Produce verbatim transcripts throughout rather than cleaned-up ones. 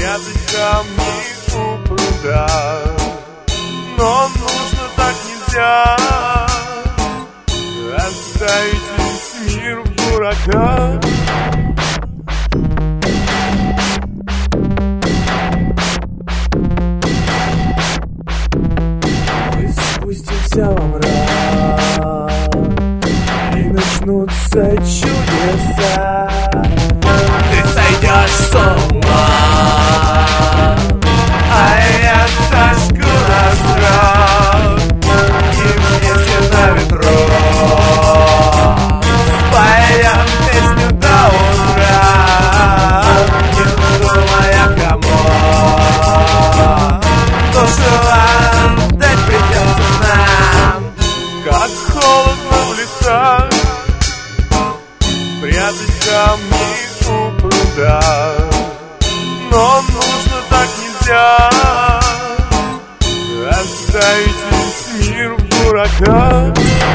прятать камни у пруда. Но нужно так нельзя, оставить весь мир в дураках. Мы спустимся во мрак, и начнутся чудеса. Ты сойдешь с ума, а я сожгу нас страх. И вместе на ветру споем песню до утра, не думая кому душу отдать придется нам. Как холодно в лесах, прятать камни у пруда. Но нужно так нельзя, оставить весь мир в дураках.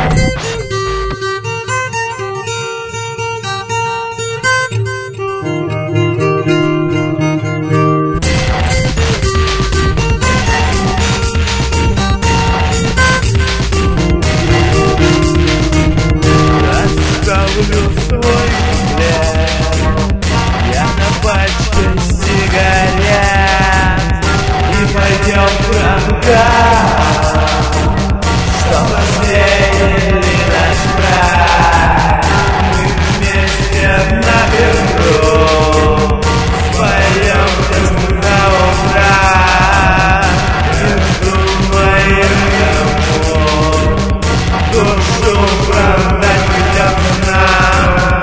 Оставлю свой взгляд я на пачке сигарет, и пойдем куда-то, чтоб развеяли наш брак. Мы вместе наверху споем песню до утра, не думая кому душу продать придется нам.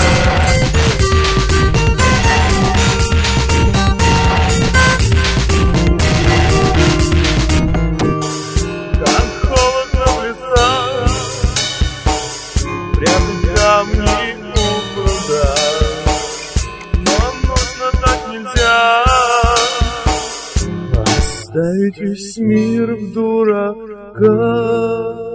Как холодно в лесах, прятать камни у пруда. Но нужно так нельзя, оставить весь мир в дураках.